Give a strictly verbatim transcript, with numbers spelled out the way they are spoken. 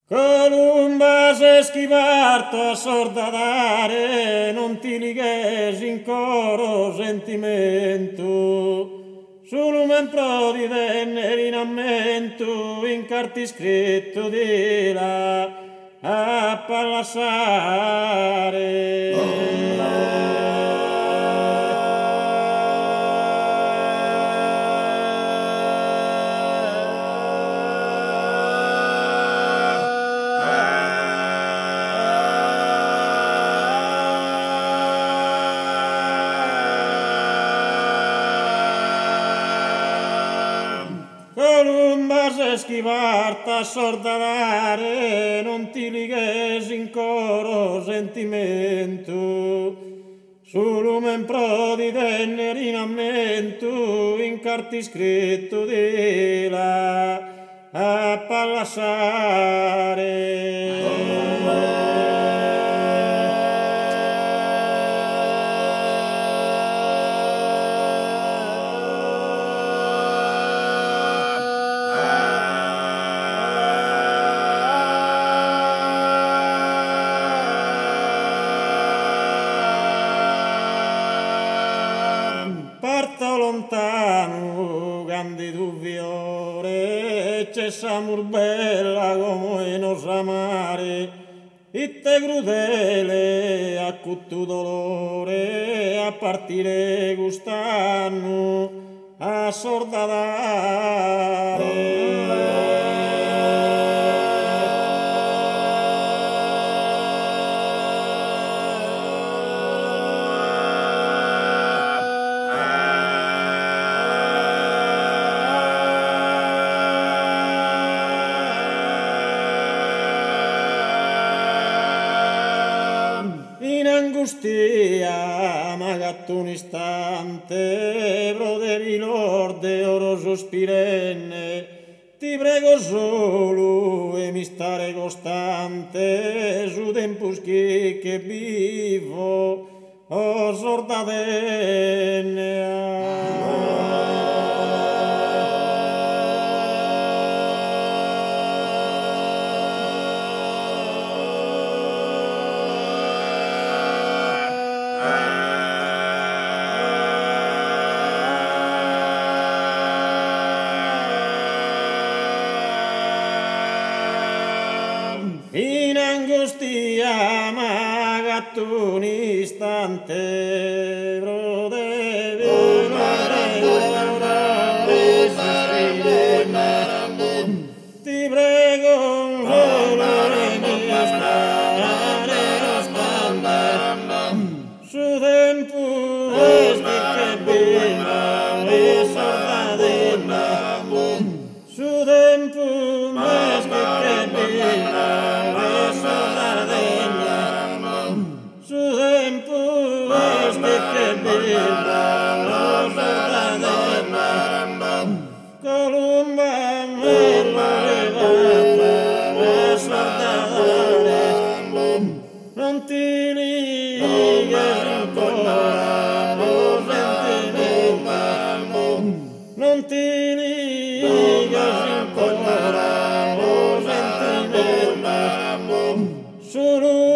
Columba se schivarto a sordadare, non ti lighes in coro sentimento. Solo men prodi venne in ammento, in carti scritto di là a pallassare. Oh, Columba se schivarta a sordadare, non ti lighes in coro sentimento. Su lumen prodi denner in ammento, in carti scritto di là a pallassare. Oh. Parto lontano, grandi duvviore, c'è s'amor bella come nos amare, itte crudele a cutto dolore, a partire gustanno, a sordadare. In angustia m'agatto un istante, brodevi lorde oro sospirenne, ti prego solo e mi stare costante, su tempus che che vivo o sordadenne. In angustia m'agatto un istante, brodevi ti prego solo e mi stare costante, su tempus che viva e sordadenne, su tempus che viva su tempus che viva lo sordadenne, Columba me lo levate lo sordadare, non ti lighes ancora lo sentimento, non ti lighes ancora lo sentimento, solo